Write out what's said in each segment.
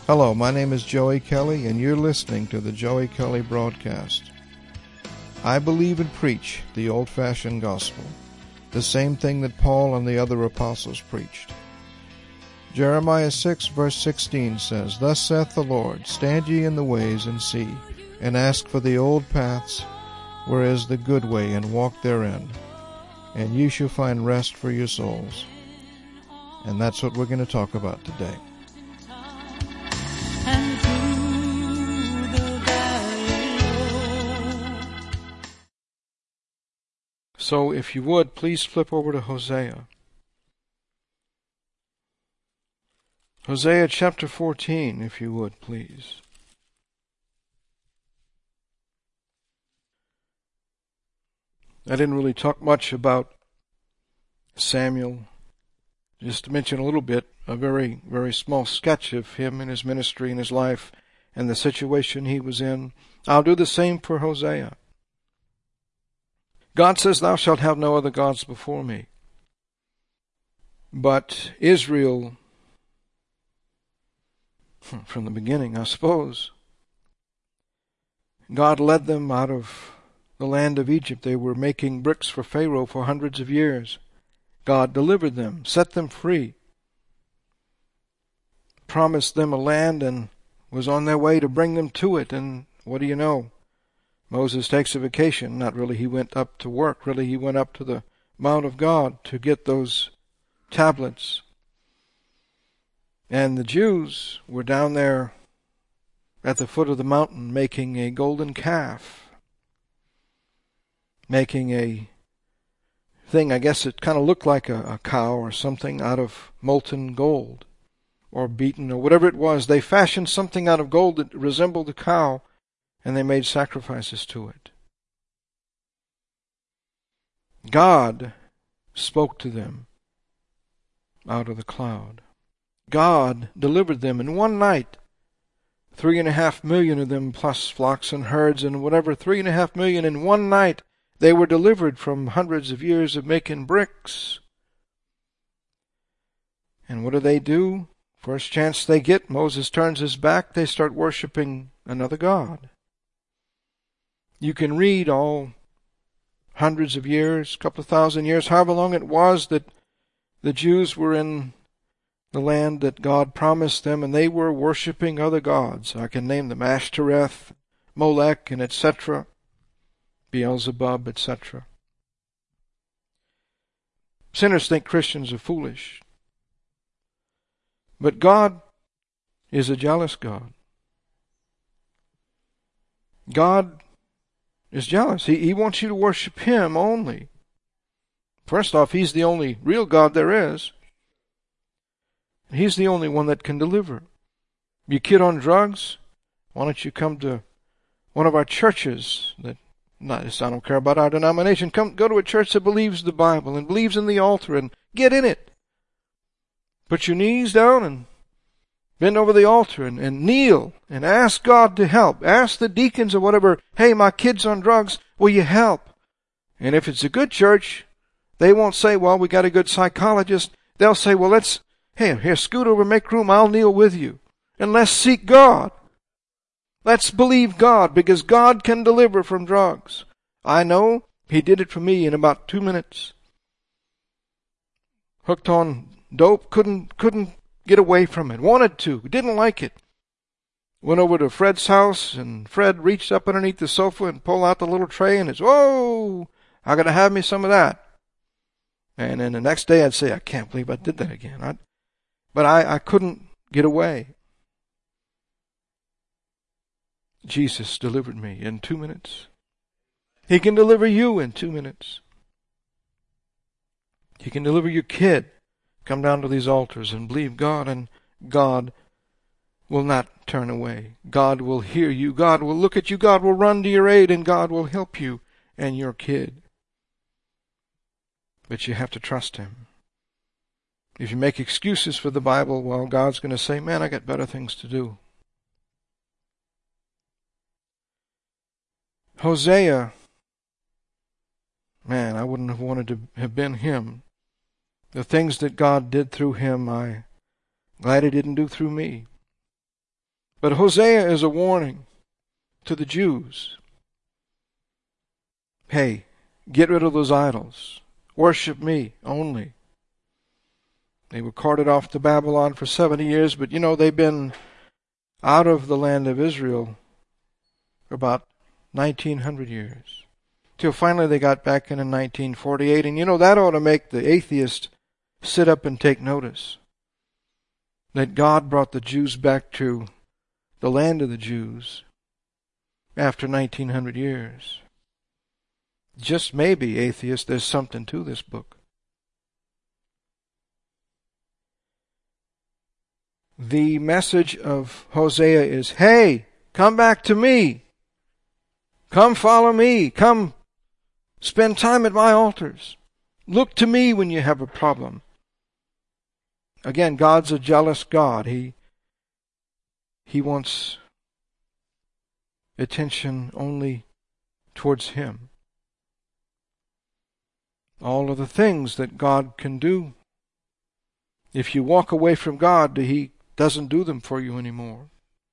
Hello, my name is Joey Kelly, and you're listening to the Joey Kelly Broadcast. I believe and preach the old-fashioned gospel, the same thing that Paul and the other apostles preached. Jeremiah 6, verse 16 says, "Thus saith the Lord, stand ye in the ways and see, and ask for the old paths, where is the good way, and walk therein, and ye shall find rest for your souls." And that's what we're going to talk about today. So if you would, please flip over to Hosea. Hosea chapter 14, if you would, please. I didn't really talk much about Samuel. Just to mention a little bit, a very, very small sketch of him and his ministry and his life and the situation he was in. I'll do the same for Hosea. God says, "Thou shalt have no other gods before me." But Israel, from the beginning, I suppose, God led them out of the land of Egypt. They were making bricks for Pharaoh for hundreds of years. God delivered them, set them free, promised them a land, and was on their way to bring them to it. And what do you know? Moses takes a vacation. Not really he went up to work. Really he went up to the Mount of God to get those tablets. And the Jews were down there at the foot of the mountain making a golden calf. Making a thing, I guess it kind of looked like a cow or something out of molten gold. Or beaten or whatever it was. They fashioned something out of gold that resembled a cow. And they made sacrifices to it. God spoke to them out of the cloud. God delivered them in one night. 3.5 million of them, plus flocks and herds and whatever, 3.5 million in one night. They were delivered from hundreds of years of making bricks. And what do? First chance they get, Moses turns his back, they start worshiping another god. You can read all hundreds of years, couple of thousand years, however long it was that the Jews were in the land that God promised them, and they were worshiping other gods. I can name them: Ashtoreth, Molech, and etc., Beelzebub, etc. Sinners think Christians are foolish. But God is a jealous God. God is jealous. He wants you to worship Him only. First off, He's the only real God there is. He's the only one that can deliver. You kid on drugs? Why don't you come to one of our churches that, I don't care about our denomination. Go to a church that believes the Bible and believes in the altar and get in it. Put your knees down and bend over the altar and kneel and ask God to help. Ask the deacons or whatever, "Hey, my kid's on drugs, will you help?" And if it's a good church, they won't say, "Well, we got a good psychologist." They'll say, "Well, here, scoot over, make room, I'll kneel with you. And let's seek God. Let's believe God, because God can deliver from drugs." I know He did it for me in about 2 minutes. Hooked on dope, couldn't get away from it. Wanted to, didn't like it. Went over to Fred's house, and Fred reached up underneath the sofa and pulled out the little tray, and it's, "Whoa, I gotta have me some of that." And then the next day I'd say, "I can't believe I did that again." But I couldn't get away. Jesus delivered me in 2 minutes. He can deliver you in 2 minutes. He can deliver your kid. Come down to these altars and believe God, and God will not turn away. God will hear you. God will look at you. God will run to your aid, and God will help you and your kid. But you have to trust Him. If you make excuses for the Bible, well, God's going to say, "Man, I got better things to do." Hosea, man, I wouldn't have wanted to have been him. The things that God did through him, I'm glad He didn't do through me. But Hosea is a warning to the Jews. Hey, get rid of those idols. Worship me only. They were carted off to Babylon for 70 years, but they've been out of the land of Israel for about 1900 years. Till finally they got back in 1948. And that ought to make the atheist sit up and take notice. That God brought the Jews back to the land of the Jews after 1900 years. Just maybe, atheist, there's something to this book. The message of Hosea is, hey, come back to me. Come follow me. Come spend time at my altars. Look to me when you have a problem. Again, God's a jealous God. He wants attention only towards Him. All of the things that God can do, if you walk away from God, He doesn't do them for you anymore.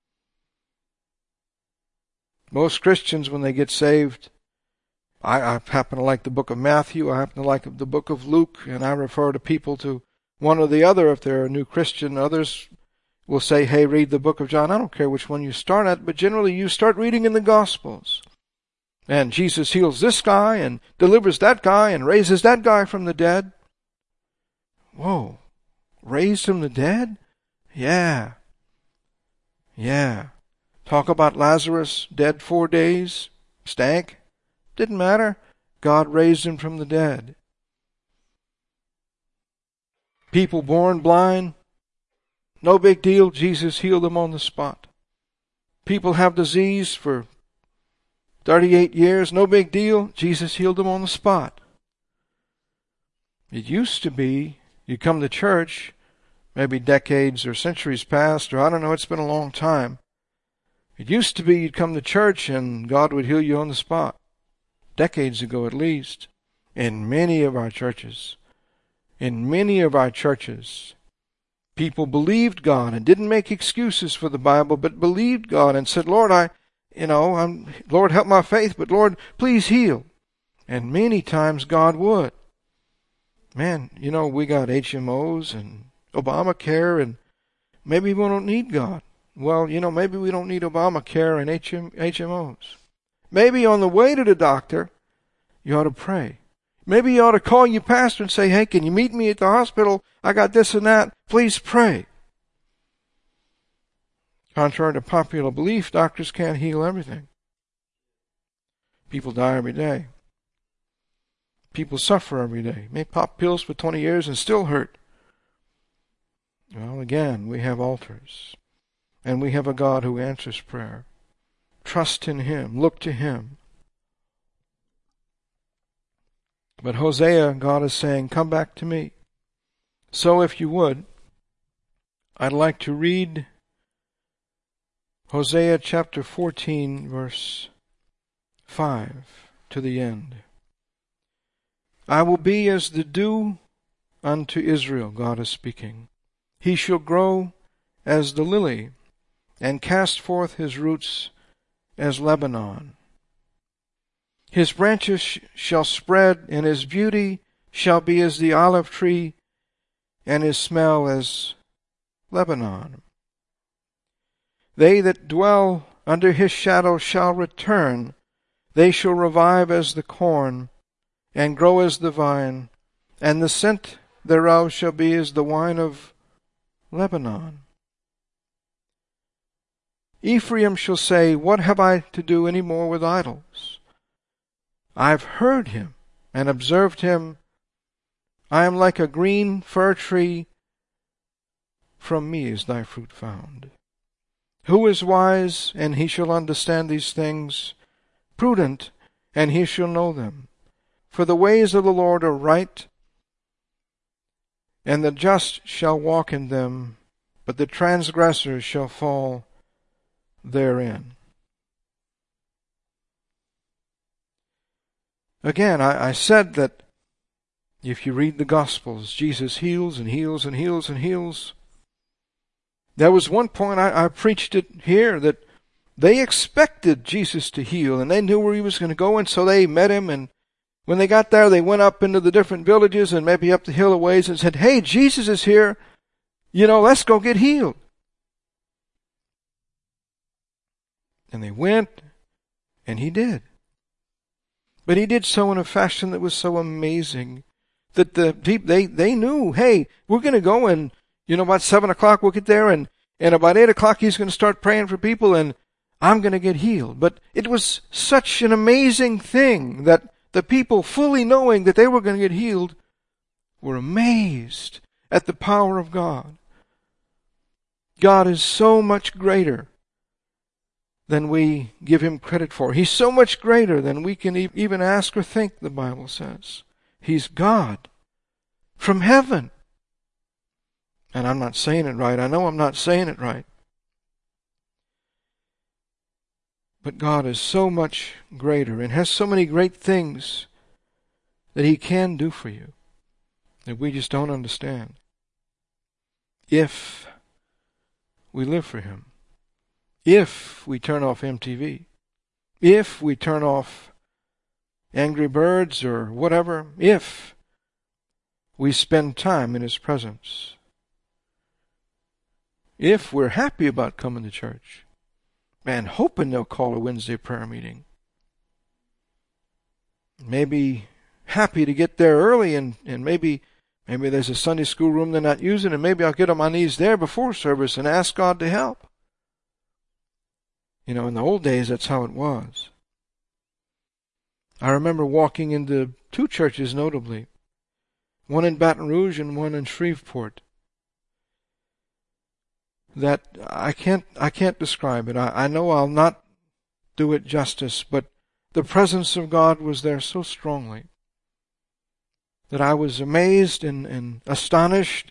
Most Christians, when they get saved, I happen to like the book of Matthew, I happen to like the book of Luke, and I refer to people to one or the other if they're a new Christian. Others will say, hey, read the book of John. I don't care which one you start at, but generally you start reading in the Gospels. And Jesus heals this guy and delivers that guy and raises that guy from the dead. Whoa, raised from the dead? Yeah. Talk about Lazarus, dead 4 days, stank. Didn't matter. God raised him from the dead. People born blind, no big deal. Jesus healed them on the spot. People have disease for 38 years, no big deal. Jesus healed them on the spot. It used to be, you come to church, maybe decades or centuries past, or I don't know, it's been a long time. It used to be you'd come to church and God would heal you on the spot. Decades ago at least. In many of our churches, people believed God and didn't make excuses for the Bible, but believed God and said, Lord, Lord, help my faith, but Lord, please heal. And many times God would. Man, we got HMOs and Obamacare, and maybe we don't need God. Well, maybe we don't need Obamacare and HMOs. Maybe on the way to the doctor, you ought to pray. Maybe you ought to call your pastor and say, hey, can you meet me at the hospital? I got this and that. Please pray. Contrary to popular belief, doctors can't heal everything. People die every day. People suffer every day. May pop pills for 20 years and still hurt. Well, again, we have altars. And we have a God who answers prayer. Trust in Him. Look to Him. But Hosea, God is saying, come back to me. So if you would, I'd like to read Hosea chapter 14, verse 5 to the end. I will be as the dew unto Israel, God is speaking. He shall grow as the lily, and cast forth his roots as Lebanon. His branches shall spread, and his beauty shall be as the olive tree, and his smell as Lebanon. They that dwell under his shadow shall return. They shall revive as the corn, and grow as the vine, and the scent thereof shall be as the wine of Lebanon. Ephraim shall say, what have I to do any more with idols? I've heard him and observed him. I am like a green fir tree. From me is thy fruit found. Who is wise, and he shall understand these things? Prudent, and he shall know them. For the ways of the Lord are right, and the just shall walk in them, but the transgressors shall fall therein. Again, I said that if you read the Gospels, Jesus heals and heals and heals and heals. There was one point, I preached it here, that they expected Jesus to heal, and they knew where he was going to go, and so they met him, and when they got there, they went up into the different villages and maybe up the hill a ways and said, "Hey, Jesus is here. Let's go get healed." And they went, and he did. But he did so in a fashion that was so amazing that they knew, hey, we're going to go, and about 7 o'clock we'll get there, and about 8 o'clock he's going to start praying for people, and I'm going to get healed. But it was such an amazing thing that the people, fully knowing that they were going to get healed, were amazed at the power of God. God is so much greater than we give him credit for. He's so much greater than we can even ask or think, the Bible says. He's God from heaven. And I'm not saying it right. I know I'm not saying it right. But God is so much greater and has so many great things that he can do for you that we just don't understand. If we live for him. If we turn off MTV. If we turn off Angry Birds or whatever. If we spend time in his presence. If we're happy about coming to church. Man, hoping they'll call a Wednesday prayer meeting. Maybe happy to get there early, and maybe there's a Sunday school room they're not using, and maybe I'll get on my knees there before service and ask God to help. In the old days, that's how it was. I remember walking into 2 churches notably, one in Baton Rouge and one in Shreveport, that I can't describe it. I know I'll not do it justice, but the presence of God was there so strongly that I was amazed and astonished.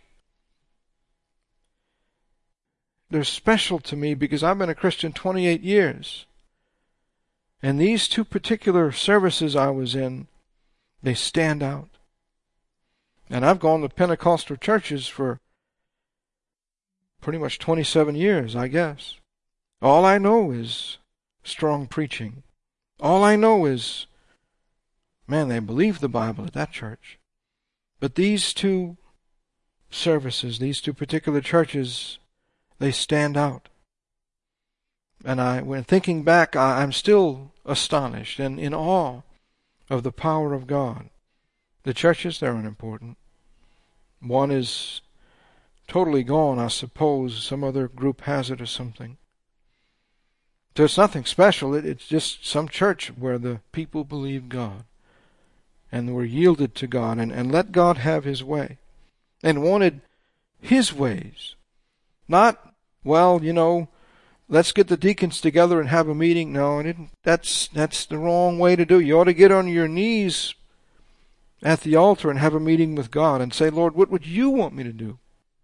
They're special to me because I've been a Christian 28 years. And these 2 particular services I was in, they stand out. And I've gone to Pentecostal churches for pretty much 27 years, I guess. All I know is strong preaching. All I know is, man, they believe the Bible at that church. But these 2 services, these 2 particular churches, they stand out. And when thinking back, I'm still astonished and in awe of the power of God. The churches, they're unimportant. One is totally gone, I suppose. Some other group has it or something. So it's nothing special. It's just some church where the people believe God and were yielded to God and let God have his way and wanted his ways. Not, let's get the deacons together and have a meeting. No, that's the wrong way to do it. You ought to get on your knees at the altar and have a meeting with God and say, Lord, what would you want me to do?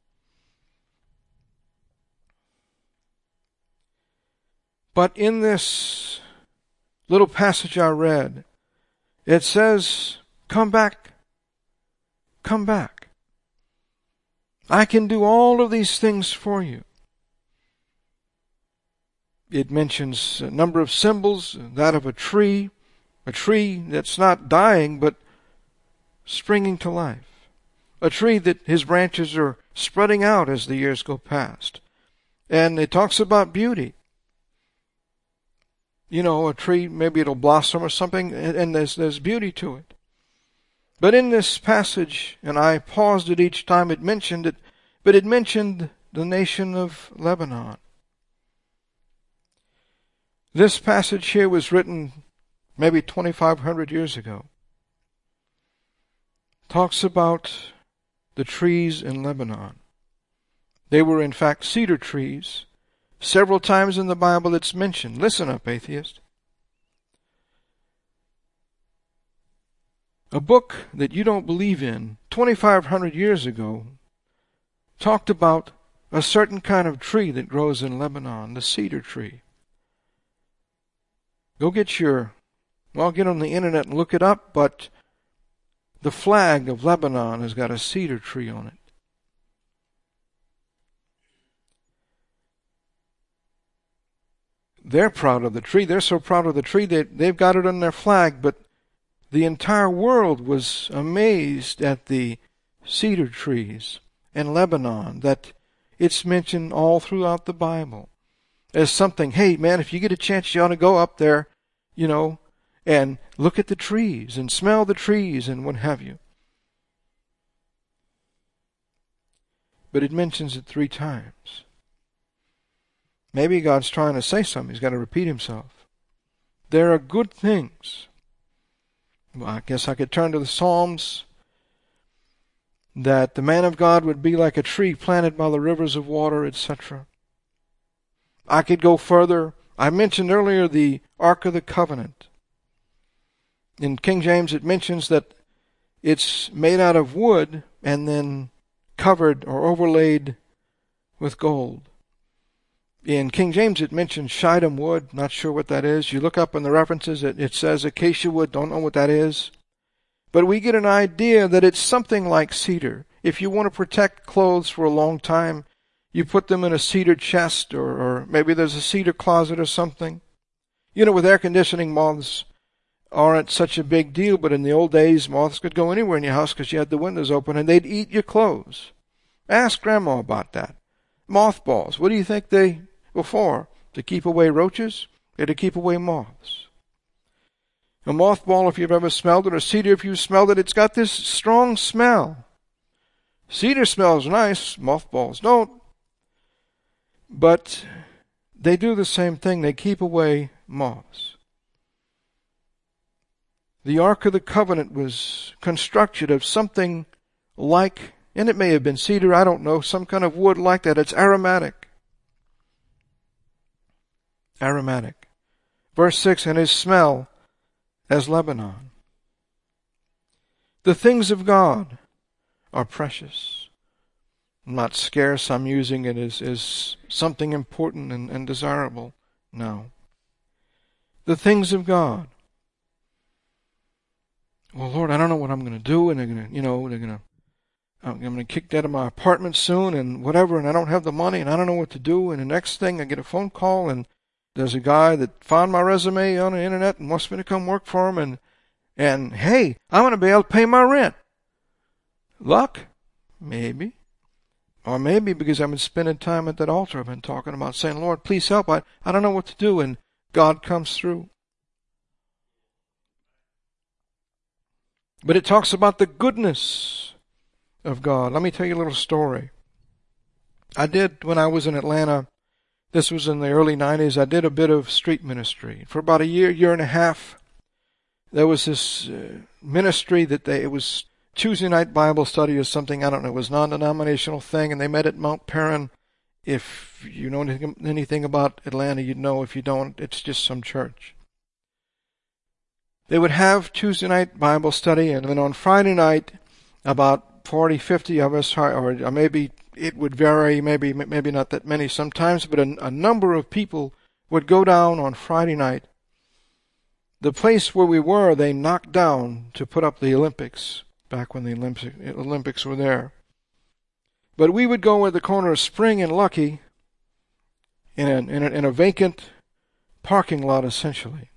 But in this little passage I read, it says, come back. Come back. I can do all of these things for you. It mentions a number of symbols, that of a tree that's not dying but springing to life. A tree that his branches are spreading out as the years go past. And it talks about beauty. A tree, maybe it'll blossom or something, and there's beauty to it. But in this passage, and I paused it each time it mentioned it, but it mentioned the nation of Lebanon. This passage here was written maybe 2,500 years ago. Talks about the trees in Lebanon. They were in fact cedar trees. Several times in the Bible it's mentioned. Listen up, atheist. A book that you don't believe in 2,500 years ago talked about a certain kind of tree that grows in Lebanon, the cedar tree. Get on the internet and look it up, but the flag of Lebanon has got a cedar tree on it. they're proud of the tree. They're so proud of the tree that they've got it on their flag, but the entire world was amazed at the cedar trees in Lebanon, that it's mentioned all throughout the Bible as something, hey man, if you get a chance, you ought to go up there, and look at the trees and smell the trees and what have you. But it mentions it 3 times. Maybe God's trying to say something. He's got to repeat himself. There are good things. Well, I guess I could turn to the Psalms, that the man of God would be like a tree planted by the rivers of water, etc. I could go further. I mentioned earlier the Ark of the Covenant. In King James it mentions that it's made out of wood and then covered or overlaid with gold. In King James it mentions shittim wood, not sure what that is. You look up in the references, it says acacia wood, don't know what that is. But we get an idea that it's something like cedar. If you want to protect clothes for a long time, you put them in a cedar chest, or maybe there's a cedar closet or something. With air conditioning, moths aren't such a big deal, but in the old days, moths could go anywhere in your house because you had the windows open and they'd eat your clothes. Ask Grandma about that. Mothballs, what do you think they were for? To keep away roaches? Or to keep away moths? A mothball, if you've ever smelled it, or cedar, if you've smelled it, it's got this strong smell. Cedar smells nice, mothballs don't. But they do the same thing. They keep away moths. The Ark of the Covenant was constructed of something like, and it may have been cedar, I don't know, some kind of wood like that. It's aromatic. Aromatic. Verse 6, and his smell as Lebanon. The things of God are precious. Not scarce. I'm using it as something important and desirable. No. The things of God. Well, Lord, I don't know what I'm going to do, and I'm going to kick out of my apartment soon, and whatever, and I don't have the money, and I don't know what to do. And the next thing, I get a phone call, and there's a guy that found my resume on the internet and wants me to come work for him, and hey, I'm going to be able to pay my rent. Luck? Maybe. Or maybe because I've been spending time at that altar, I've been talking about saying, Lord, please help. I don't know what to do, and God comes through. But it talks about the goodness of God. Let me tell you a little story. I did, when I was in Atlanta, this was in the early 90s, I did a bit of street ministry. For about a year and a half, there was this ministry that it was Tuesday night Bible study or something, I don't know, it was a non-denominational thing, and they met at Mount Perrin. If you know anything about Atlanta, you'd know. If you don't, it's just some church. They would have Tuesday night Bible study, and then on Friday night, about 40, 50 of us, or maybe it would vary, maybe not that many sometimes, but a number of people would go down on Friday night. The place where we were, they knocked down to put up the Olympics, back when the Olympics were there. But we would go at the corner of Spring and Lucky in a vacant parking lot, essentially.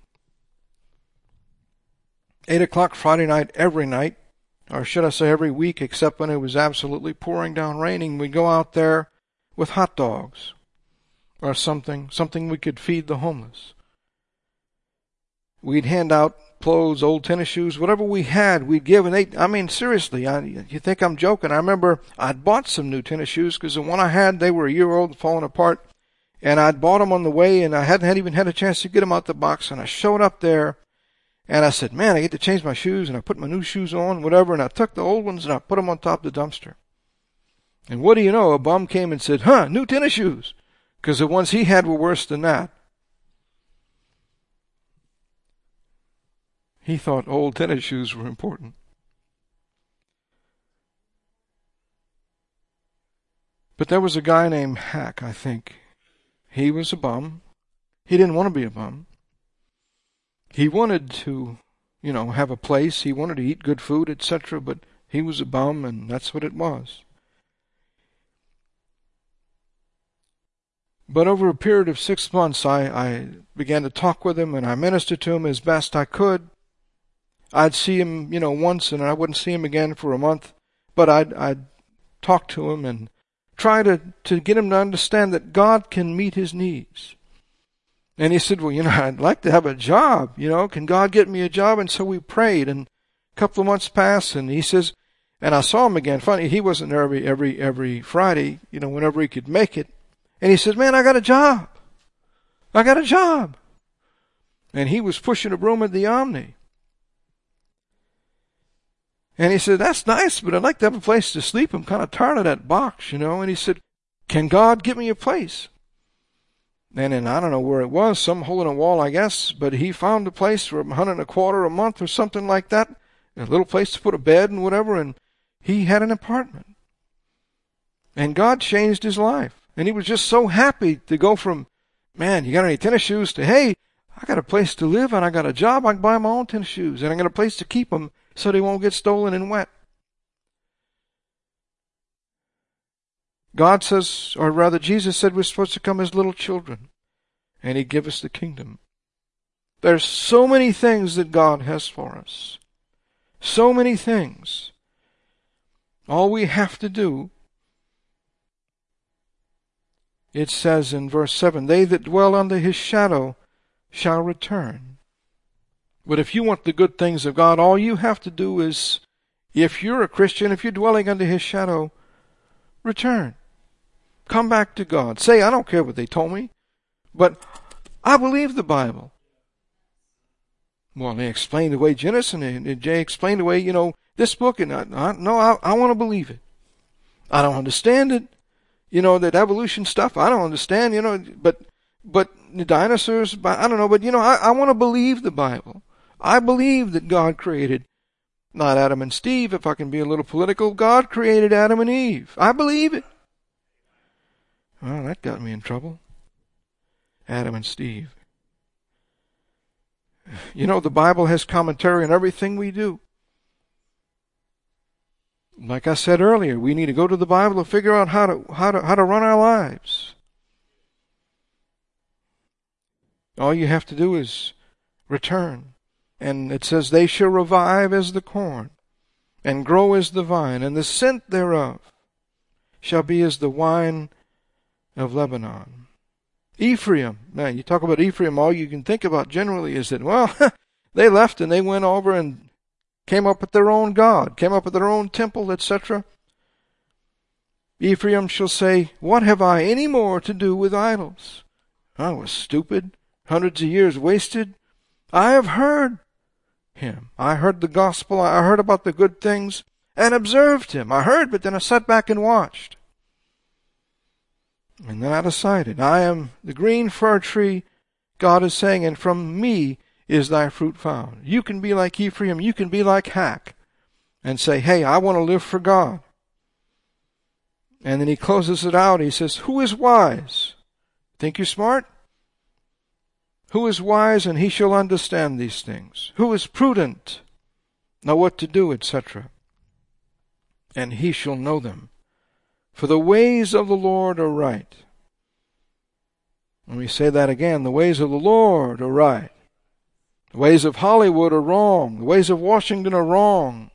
8 o'clock Friday night, every night, or should I say every week, except when it was absolutely pouring down raining, we'd go out there with hot dogs or something we could feed the homeless. We'd hand out clothes, old tennis shoes, whatever we had, we'd give. And seriously, you think I'm joking? I remember I'd bought some new tennis shoes because the one I had, they were a year old and falling apart. And I'd bought them on the way, and I hadn't even had a chance to get them out the box. And I showed up there, and I said, man, I get to change my shoes, and I put my new shoes on, whatever, and I took the old ones and I put them on top of the dumpster. And what do you know? A bum came and said, new tennis shoes, because the ones he had were worse than that. He thought old tennis shoes were important. But there was a guy named Hack, I think. He was a bum. He didn't want to be a bum. He wanted to, have a place. He wanted to eat good food, etc., but he was a bum, and that's what it was. But over a period of 6 months, I began to talk with him, and I ministered to him as best I could. I'd see him, once, and I wouldn't see him again for a month. But I'd talk to him and try to get him to understand that God can meet his needs. And he said, well, I'd like to have a job, can God get me a job? And so we prayed, and a couple of months passed, and he says, and I saw him again. Funny, he wasn't there every Friday, whenever he could make it. And he said, man, I got a job. I got a job. And he was pushing a broom at the Omni. And he said, that's nice, but I'd like to have a place to sleep. I'm kind of tired of that box, And he said, can God get me a place? And then I don't know where it was, some hole in a wall, I guess, but he found a place for $125 a month or something like that, a little place to put a bed and whatever, and he had an apartment. And God changed his life. And he was just so happy to go from, man, you got any tennis shoes, to, hey, I got a place to live and I got a job, I can buy my own tennis shoes, and I got a place to keep them so they won't get stolen and wet. God says, or rather Jesus said we're supposed to come as little children, and he'd give us the kingdom. There's so many things that God has for us. So many things. All we have to do, it says in verse 7, they that dwell under his shadow shall return. But if you want the good things of God, all you have to do is, if you're a Christian, if you're dwelling under his shadow, return. Come back to God. Say, I don't care what they told me, but I believe the Bible. Well, they explained the way Genesis and Jay explained the way, this book, and I want to believe it. I don't understand it. That evolution stuff, I don't understand, but the dinosaurs, I don't know, but I want to believe the Bible. I believe that God created, not Adam and Steve, if I can be a little political, God created Adam and Eve. I believe it. Well, that got me in trouble. Adam and Steve. The Bible has commentary on everything we do. Like I said earlier, we need to go to the Bible to figure out how to run our lives. All you have to do is return. And it says, they shall revive as the corn, and grow as the vine, and the scent thereof shall be as the wine of Lebanon. Ephraim, man, you talk about Ephraim, all you can think about generally is that, well, they left and they went over and came up with their own God, came up with their own temple, etc. Ephraim shall say, what have I any more to do with idols? I was stupid, hundreds of years wasted. I have heard him. I heard the gospel. I heard about the good things and observed him. I heard, but then I sat back and watched. And then I decided, I am the green fir tree, God is saying, and from me is thy fruit found. You can be like Ephraim, you can be like Hack, and say, hey, I want to live for God. And then he closes it out. He says, who is wise? Think you're smart? Who is wise, and he shall understand these things? Who is prudent? Know what to do, etc. And he shall know them. For the ways of the Lord are right. Let me say that again. The ways of the Lord are right. The ways of Hollywood are wrong. The ways of Washington are wrong.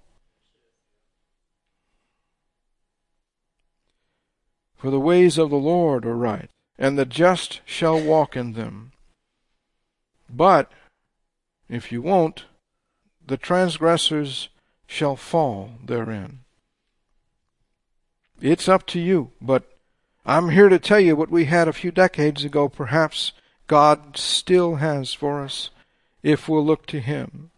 For the ways of the Lord are right, and the just shall walk in them. But if you won't, the transgressors shall fall therein. It's up to you, but I'm here to tell you what we had a few decades ago, perhaps God still has for us if we'll look to him.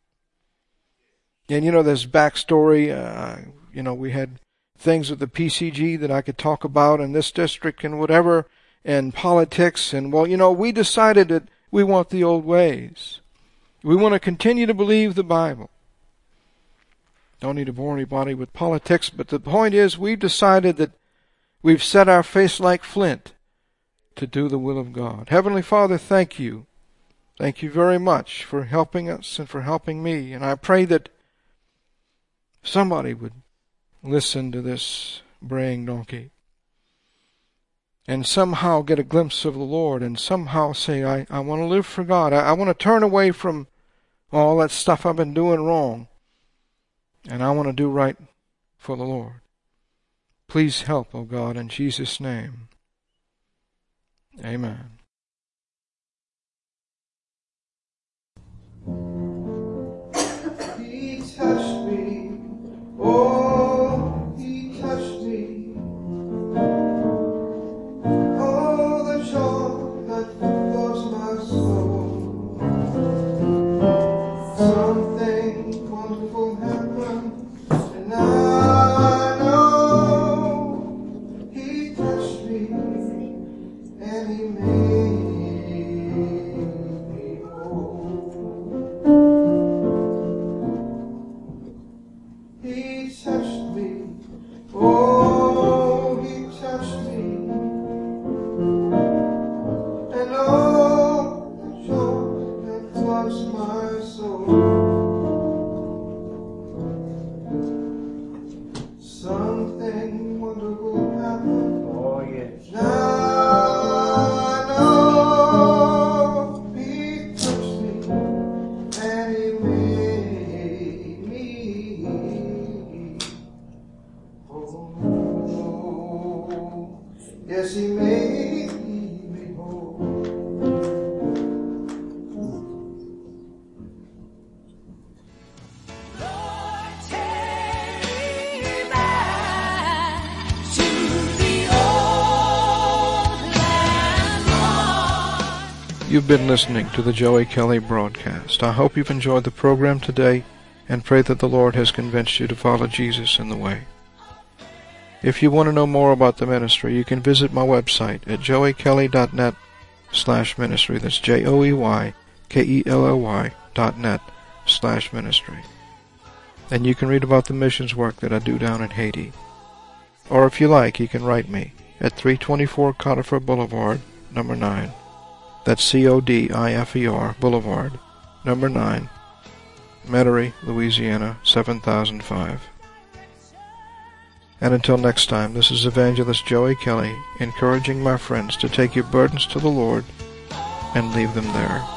And there's backstory. We had things with the PCG that I could talk about in this district and whatever, and politics. And we decided that we want the old ways. We want to continue to believe the Bible. Don't need to bore anybody with politics, but the point is we've decided that we've set our face like flint to do the will of God. Heavenly Father, thank you. Thank you very much for helping us and for helping me. And I pray that somebody would listen to this braying donkey. and somehow get a glimpse of the Lord and somehow say, I want to live for God. I want to turn away from all that stuff I've been doing wrong, and I want to do right for the Lord. Please help, O God, in Jesus' name. Amen. He touched me, oh, he touched me. Oh, the joy that fills my soul. Something wonderful happened, and I know he touched me, and he made me whole. He touched me, oh, he touched me, and oh, the joy that floods my soul. Something wonderful happened. Oh, yes. Now I know he touched me, and he made me. Oh, yes, he made me whole. Lord, take me back to the old land, Lord. You've been listening to the Joey Kelly broadcast. I hope you've enjoyed the program today and pray that the Lord has convinced you to follow Jesus in the way. If you want to know more about the ministry, you can visit my website at joeykelly.net/ministry. That's JOEYKELLY.net/ministry. And you can read about the missions work that I do down in Haiti. Or if you like, you can write me at 324 Conifer Boulevard, number 9. That's CODIFER Boulevard, number 9, Metairie, Louisiana, 7005. And until next time, this is Evangelist Joey Kelly, encouraging my friends to take your burdens to the Lord and leave them there.